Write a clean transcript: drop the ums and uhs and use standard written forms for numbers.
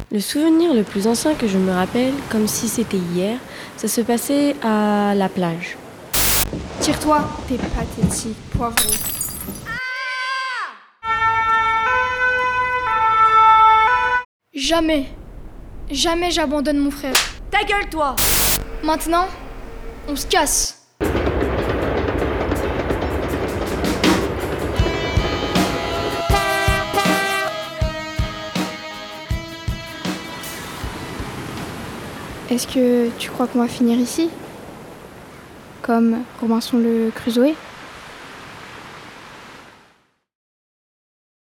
Le souvenir le plus ancien que je me rappelle, comme si c'était hier, ça se passait à la plage. Tire-toi, t'es pathétique, poivreau. Jamais, jamais j'abandonne mon frère. Ta gueule, toi! Maintenant, on se casse. Est-ce que tu crois qu'on va finir ici? Comme Robinson le Crusoe?